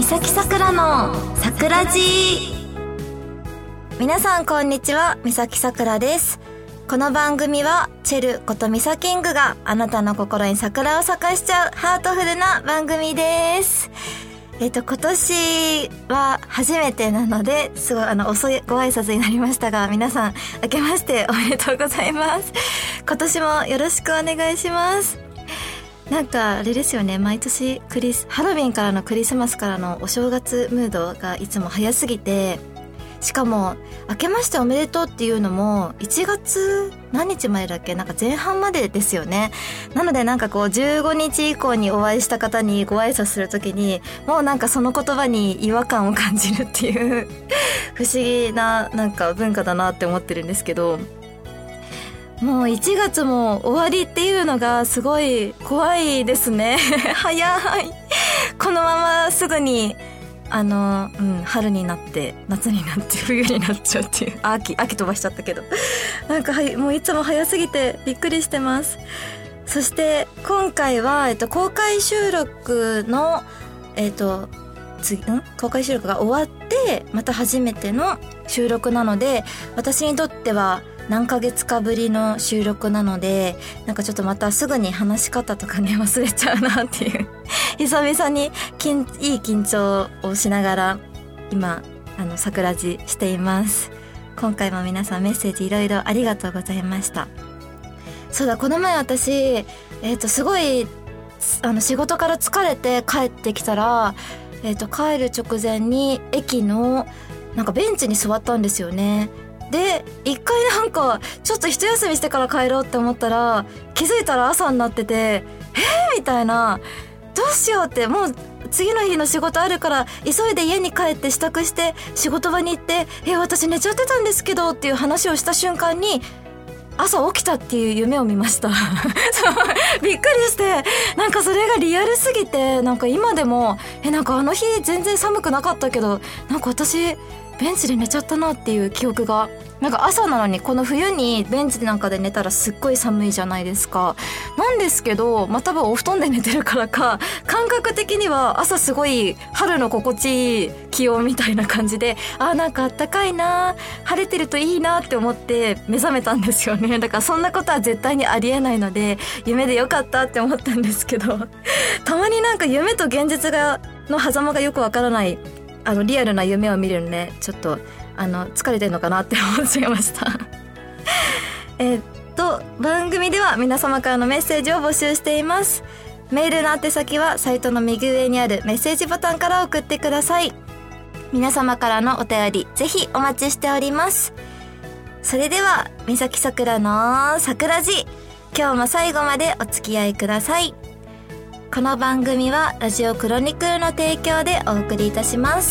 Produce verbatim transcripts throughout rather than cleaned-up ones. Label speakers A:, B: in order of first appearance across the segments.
A: 三崎さくらのさくらじ。皆さんこんにちは、三崎さくらです。この番組はチェルことミサキングがあなたの心に桜を咲かしちゃうハートフルな番組です。えっと今年は初めてなのですごいあの遅いご挨拶になりましたが、皆さん明けましておめでとうございます。今年もよろしくお願いします。なんかあれですよね、毎年クリスハロウィンからのクリスマスからのお正月ムードがいつも早すぎて、しかも明けましておめでとうっていうのもいちがつ何日前だっけ、なんか前半までですよね。なのでなんかこうじゅうごにち以降にお会いした方にご挨拶するときにもうなんかその言葉に違和感を感じるっていう不思議ななんか文化だなって思ってるんですけど、もういちがつも終わりっていうのがすごい怖いですね早い。このまますぐにあの、うん、春になって夏になって冬になっちゃうっていう、秋秋飛ばしちゃったけどなんかはいもういつも早すぎてびっくりしてます。そして今回は、えっと、公開収録のえっと次ん公開収録が終わってまた初めての収録なので、私にとっては何ヶ月かぶりの収録なので、なんかちょっとまたすぐに話し方とかね忘れちゃうなっていう久々にきんいい緊張をしながら今あの桜地しています。今回も皆さんメッセージいろいろありがとうございました。そうだ、この前私えっとすごいあの仕事から疲れて帰ってきたら、えっと帰る直前に駅のなんかベンチに座ったんですよね。で一回なんかちょっと一休みしてから帰ろうって思ったら気づいたら朝になってて、えーみたいな、どうしようって、もう次の日の仕事あるから急いで家に帰って支度して仕事場に行って、え私寝ちゃってたんですけどっていう話をした瞬間に朝起きたっていう夢を見ましたびっくりして、なんかそれがリアルすぎて、なんか今でもえなんかあの日全然寒くなかったけどなんか私ベンチで寝ちゃったなっていう記憶が、なんか朝なのにこの冬にベンチなんかで寝たらすっごい寒いじゃないですか。なんですけど、まあ、多分お布団で寝てるからか感覚的には朝すごい春の心地いい気温みたいな感じで、あなんかあったかいな、晴れてるといいなって思って目覚めたんですよね。だからそんなことは絶対にありえないので夢でよかったって思ったんですけど、たまになんか夢と現実がの狭間がよくわからないあのリアルな夢を見るので、ちょっとあの疲れてるのかなって思っちゃいましたえっと番組では皆様からのメッセージを募集しています。メールの宛先はサイトの右上にあるメッセージボタンから送ってください。皆様からのお便りぜひお待ちしております。それでは三崎さくらの桜地、今日も最後までお付き合いください。この番組はラジオクロニクルの提供でお送りいたします。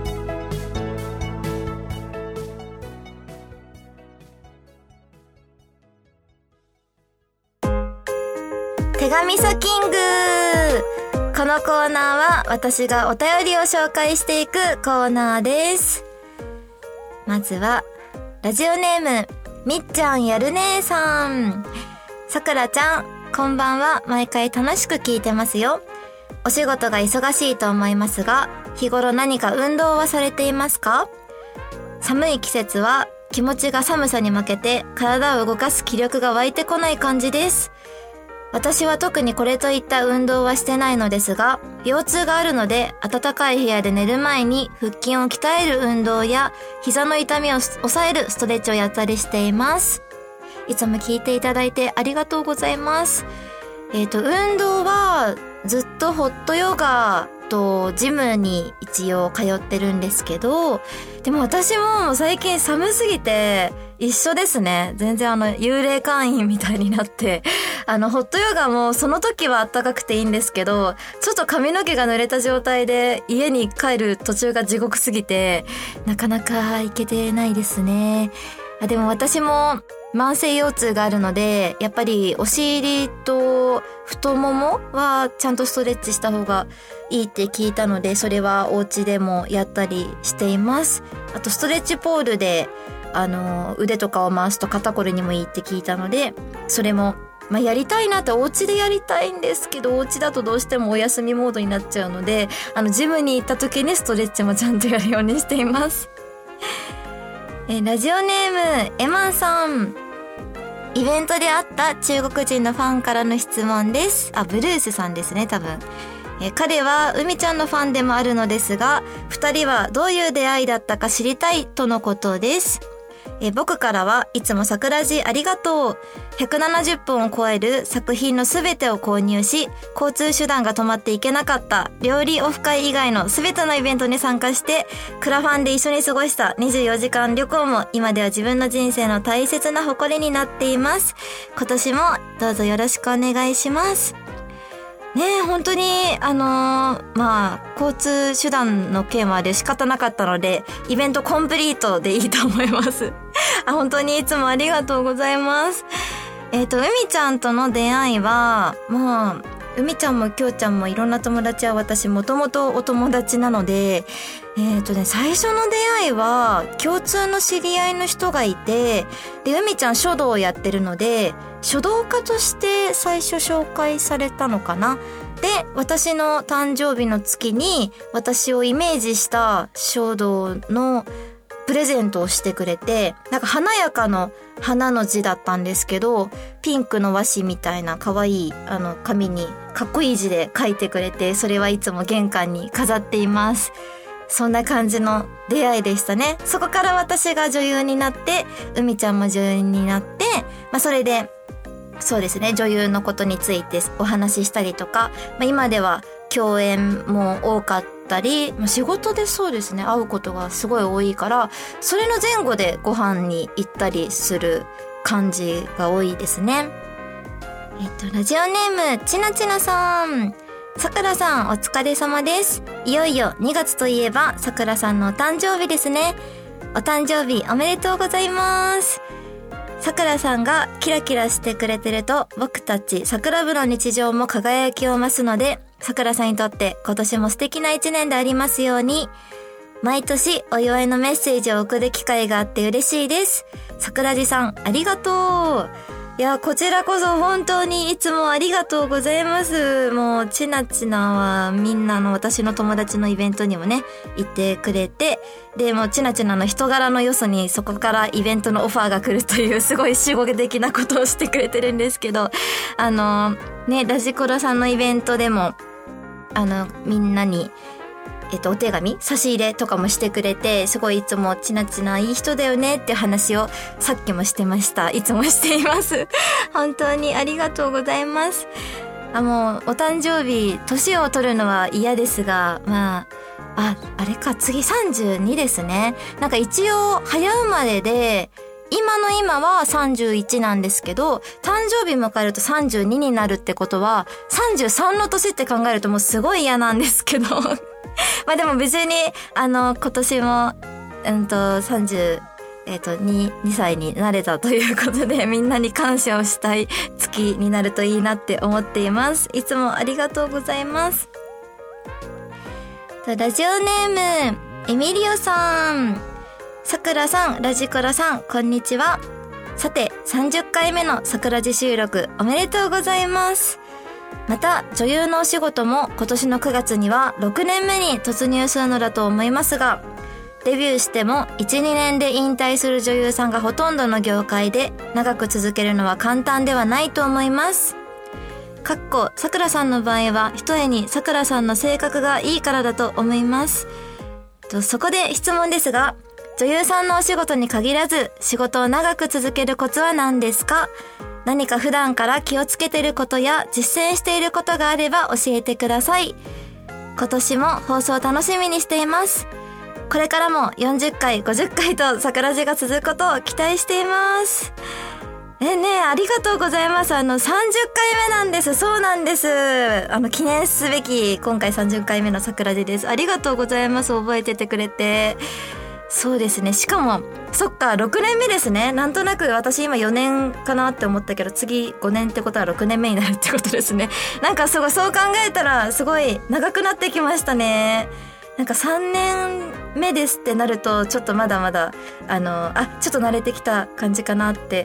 A: 手紙サキング。このコーナーは私がお便りを紹介していくコーナーです。まずはラジオネームみっちゃんやる姉さん。さくらちゃんこんばんは。毎回楽しく聞いてますよ。お仕事が忙しいと思いますが、日頃何か運動はされていますか？寒い季節は気持ちが寒さに負けて体を動かす気力が湧いてこない感じです。私は特にこれといった運動はしてないのですが、腰痛があるので暖かい部屋で寝る前に腹筋を鍛える運動や膝の痛みを抑えるストレッチをやったりしています。いつも聞いていただいてありがとうございます。えっと、運動はずっとホットヨガとジムに一応通ってるんですけど、でも私も最近寒すぎて一緒ですね。全然あの幽霊会員みたいになって、あのホットヨガもその時は暖かくていいんですけど、ちょっと髪の毛が濡れた状態で家に帰る途中が地獄すぎてなかなか行けてないですね。あ、でも私も慢性腰痛があるので、やっぱりお尻と太ももはちゃんとストレッチした方がいいって聞いたので、それはお家でもやったりしています。あとストレッチポールであの腕とかを回すと肩こりにもいいって聞いたので、それもまあ、やりたいなって、お家でやりたいんですけど、お家だとどうしてもお休みモードになっちゃうので、あのジムに行った時にストレッチもちゃんとやるようにしています。えラジオネームエマンさん、イベントで会った中国人のファンからの質問です。あ、ブルースさんですね、多分。え彼は海ちゃんのファンでもあるのですが、二人はどういう出会いだったか知りたいとのことです。え僕からはいつも桜地ありがとう。ひゃくななじゅっぽんを超える作品のすべてを購入し、交通手段が止まっていけなかった料理オフ会以外のすべてのイベントに参加して、クラファンで一緒に過ごしたにじゅうよじかん旅行も今では自分の人生の大切な誇りになっています。今年もどうぞよろしくお願いします。ねえ、本当に、あのー、まあ、交通手段の件はで仕方なかったので、イベントコンプリートでいいと思います。あ、本当にいつもありがとうございます。えっと、海ちゃんとの出会いは、まあ、海ちゃんもきょうちゃんもいろんな友達は私もともとお友達なので、えっとね、最初の出会いは共通の知り合いの人がいて、で、海ちゃん書道をやってるので、書道家として最初紹介されたのかな。で、私の誕生日の月に私をイメージした書道のプレゼントをしてくれて、なんか華やかの花の字だったんですけど、ピンクの和紙みたいな可愛いあの紙にかっこいい字で書いてくれて、それはいつも玄関に飾っています。そんな感じの出会いでしたね。そこから私が女優になって、海ちゃんも女優になって、まあそれで、そうですね、女優のことについてお話ししたりとか、まあ、今では共演も多かったり、まあ、仕事でそうですね、会うことがすごい多いから、それの前後でご飯に行ったりする感じが多いですね。えっと、ラジオネーム、ちなちなさん。さくらさん、お疲れ様です。いよいよにがつといえば、さくらさんのお誕生日ですね。お誕生日おめでとうございます。さくらさんがキラキラしてくれてると、僕たち桜部の日常も輝きを増すので、さくらさんにとって今年も素敵な一年でありますように。毎年お祝いのメッセージを送る機会があって嬉しいです。さくらじさん、ありがとう。いや、こちらこそ本当にいつもありがとうございます。もう、ちなちなはみんなの私の友達のイベントにもね、行ってくれて、で、もうちなちなの人柄の良さにそこからイベントのオファーが来るというすごい守護的なことをしてくれてるんですけど、あの、ね、ラジコロさんのイベントでも、あの、みんなに、えっと、お手紙差し入れとかもしてくれて、すごいいつもちなちないい人だよねって話をさっきもしてました。いつもしています。本当にありがとうございます。あ、もう、お誕生日、年を取るのは嫌ですが、まあ、あ、あれか、次さんじゅうにですね。なんか一応、早生まれで、今の今はさんじゅういちなんですけど、誕生日迎えるとさんじゅうにになるってことは、さんじゅうさんの年って考えるともうすごい嫌なんですけど。まあでも別に、あの、今年も、うんと、さんじゅう、えっと、に、にさいになれたということで、みんなに感謝をしたい月になるといいなって思っています。いつもありがとうございます。ラジオネーム、エミリオさん。さくらさん、ラジコラさん、こんにちは。さて、さんじゅっかいめの桜地収録おめでとうございます。また、女優のお仕事も今年のくがつにはろくねんめに突入するのだと思いますが、デビューしてもいち、にねんで引退する女優さんがほとんどの業界で長く続けるのは簡単ではないと思います。かっこ、さくらさんの場合は、ひとえにさくらさんの性格がいいからだと思います。と、そこで質問ですが、女優さんのお仕事に限らず、仕事を長く続けるコツは何ですか？何か普段から気をつけていることや実践していることがあれば教えてください。今年も放送楽しみにしています。これからもよんじゅっかい、ごじゅっかいと桜地が続くことを期待しています。えねえ、ありがとうございます。あの、さんじゅっかいめなんです。そうなんです。あの、記念すべき、今回さんじゅっかいめの桜地です。ありがとうございます。覚えててくれて。そうですね。しかも、そっか、ろくねんめですね。なんとなく私今よねんかなって思ったけど、次ごねんってことはろくねんめになるってことですね。なんかすごい、そう考えたらすごい長くなってきましたね。なんかさんねんめですってなると、ちょっとまだまだ、あの、あ、ちょっと慣れてきた感じかなって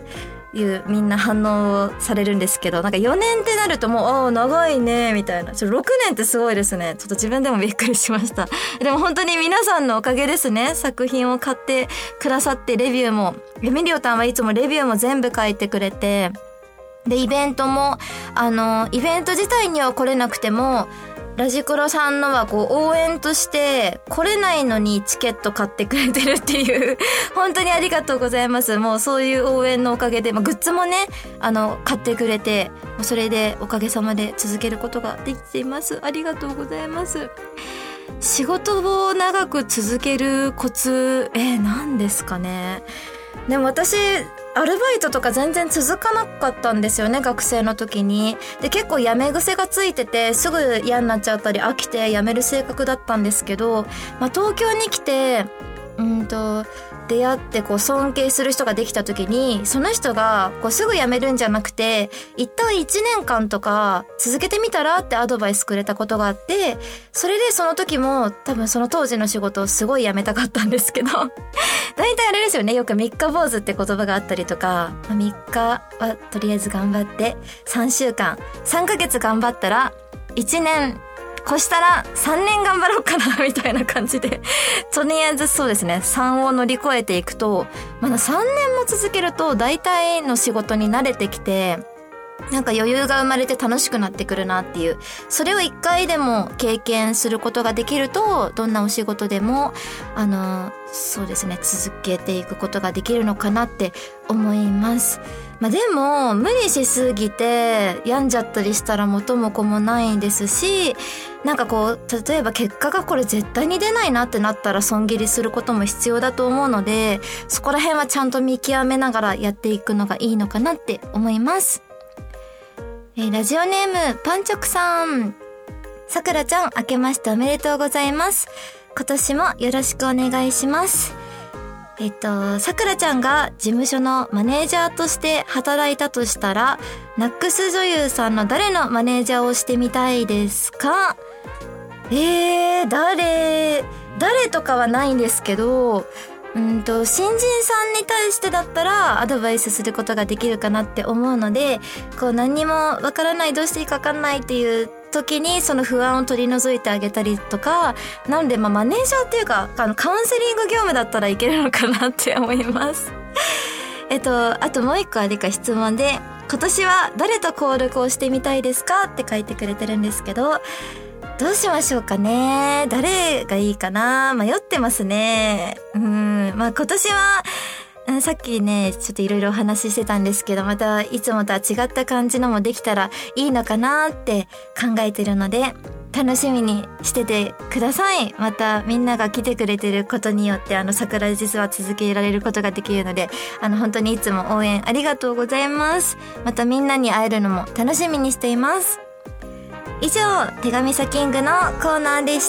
A: いうみんな反応をされるんですけど、なんかよねんってなるともうああ長いねみたいな、ちょろくねんってすごいですね。ちょっと自分でもびっくりしました。でも本当に皆さんのおかげですね。作品を買ってくださって、レビューもエミリオタンはいつもレビューも全部書いてくれて、でイベントもあのイベント自体には来れなくてもラジクロさんのはこう応援として来れないのにチケット買ってくれてるっていう本当にありがとうございます。もうそういう応援のおかげで、まあ、グッズもねあの買ってくれて、それでおかげさまで続けることができています。ありがとうございます。仕事を長く続けるコツ、えー、何ですかね。でも私アルバイトとか全然続かなかったんですよね、学生の時に。で結構辞め癖がついてて、すぐ嫌になっちゃったり飽きて辞める性格だったんですけど、まあ、東京に来てうんと出会ってこう尊敬する人ができた時に、その人がこうすぐ辞めるんじゃなくて一旦いちねんかんとか続けてみたらってアドバイスくれたことがあって、それでその時も多分その当時の仕事をすごい辞めたかったんですけど大体あれですよね、よく三日坊主って言葉があったりとか、みっかはとりあえず頑張ってさんしゅうかんさんかげつ頑張ったらいちねん越したらさんねん頑張ろうかなみたいな感じでとりあえずそうですねさんを乗り越えていくと、まださんねんも続けると大体の仕事に慣れてきて、なんか余裕が生まれて楽しくなってくるなっていう、それを一回でも経験することができると、どんなお仕事でもあのそうですね続けていくことができるのかなって思います。まあ、でも無理しすぎて病んじゃったりしたら元も子もないですし、なんかこう例えば結果がこれ絶対に出ないなってなったら損切りすることも必要だと思うので、そこら辺はちゃんと見極めながらやっていくのがいいのかなって思います。えー、ラジオネームパンチョクさん、さくらちゃん明けましておめでとうございます。今年もよろしくお願いします。えっと、さくらちゃんが事務所のマネージャーとして働いたとしたら、ナックス女優さんの誰のマネージャーをしてみたいですか？えー、誰、誰とかはないんですけど、うんと、新人さんに対してだったらアドバイスすることができるかなって思うので、こう何にもわからない、どうしていいかわかんないっていう時にその不安を取り除いてあげたりとか、なのでまあマネージャーっていうかあのカウンセリング業務だったらいけるのかなって思いますえっとあともう一個あれか質問で、今年は誰と協力をしてみたいですかって書いてくれてるんですけど、どうしましょうかね。誰がいいかな、迷ってますね。うんまあ今年はさっきねちょっといろいろお話ししてたんですけど、またいつもとは違った感じのもできたらいいのかなって考えてるので、楽しみにしててください。またみんなが来てくれてることによってあの桜実は続けられることができるので、あの本当にいつも応援ありがとうございます。またみんなに会えるのも楽しみにしています。以上、手紙サキングのコーナーでした。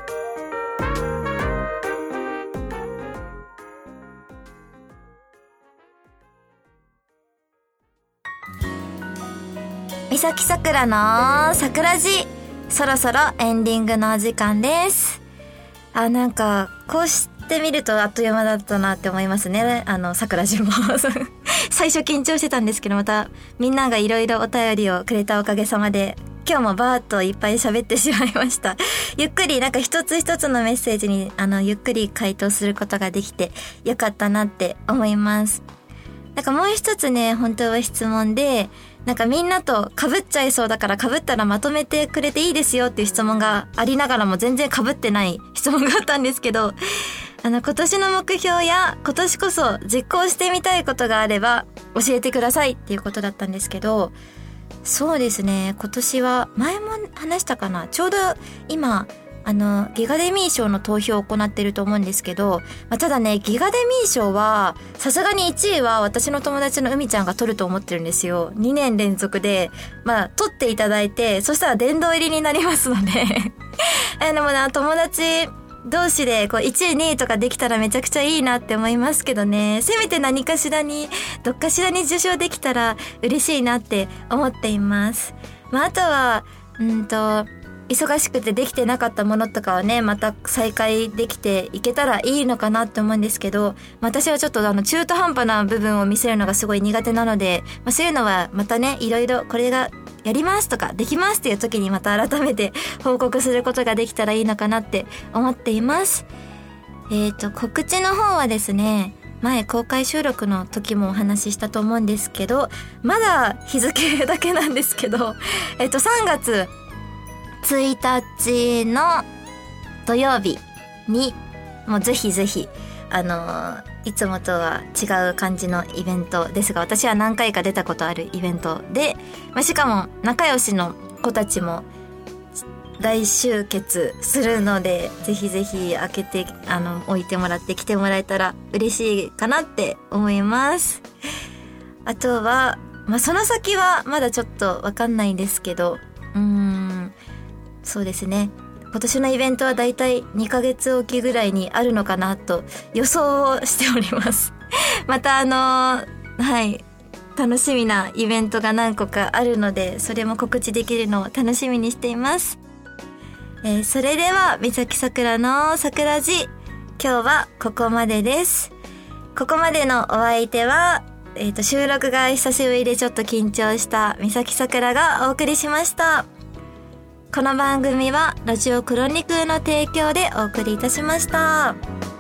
A: 三崎さくらの桜地、そろそろエンディングのお時間です。あ、なんかこうしてみるとあっという間だったなって思いますね。あの桜地も最初緊張してたんですけど、またみんながいろいろお便りをくれたおかげさまで今日もバーッといっぱい喋ってしまいました。ゆっくりなんか一つ一つのメッセージにあのゆっくり回答することができてよかったなって思います。なんかもう一つね、本当は質問で、なんかみんなと被っちゃいそうだから被ったらまとめてくれていいですよっていう質問がありながらも全然被ってない質問があったんですけど、あの今年の目標や今年こそ実行してみたいことがあれば教えてくださいっていうことだったんですけど、そうですね、今年は前も話したかな、ちょうど今あのギガデミー賞の投票を行っていると思うんですけど、まあ、ただねギガデミー賞はさすがにいちいは私の友達の海ちゃんが取ると思ってるんですよ。にねん連続でまあ取っていただいて、そしたら殿堂入りになりますのであでもな、友達同士でこういちいにいとかできたらめちゃくちゃいいなって思いますけどね。せめて何かしらにどっかしらに受賞できたら嬉しいなって思っています。まああとはうんと忙しくてできてなかったものとかはね、また再開できていけたらいいのかなって思うんですけど、私はちょっとあの中途半端な部分を見せるのがすごい苦手なので、まあ、そういうのはまたね、いろいろこれがやりますとかできますっていう時にまた改めて報告することができたらいいのかなって思っています。えーと、告知の方はですね、前公開収録の時もお話ししたと思うんですけど、まだ日付だけなんですけど、えっとさんがつついたちの土曜日にもうぜひぜひあのー、いつもとは違う感じのイベントですが、私は何回か出たことあるイベントで、まあ、しかも仲良しの子たちも大集結するので、ぜひぜひ開けてあの置いてもらって来てもらえたら嬉しいかなって思います。あとは、まあ、その先はまだちょっとわかんないんですけど、うーんそうですね、今年のイベントはだいたいにかげつおきぐらいにあるのかなと予想をしておりますまたあのー、はい楽しみなイベントが何個かあるので、それも告知できるのを楽しみにしています。えー、それでは三崎さくらの桜寺、今日はここまでです。ここまでのお相手は、えーと、収録が久しぶりでちょっと緊張した三崎さくらがお送りしました。この番組はラジオクロニクルの提供でお送りいたしました。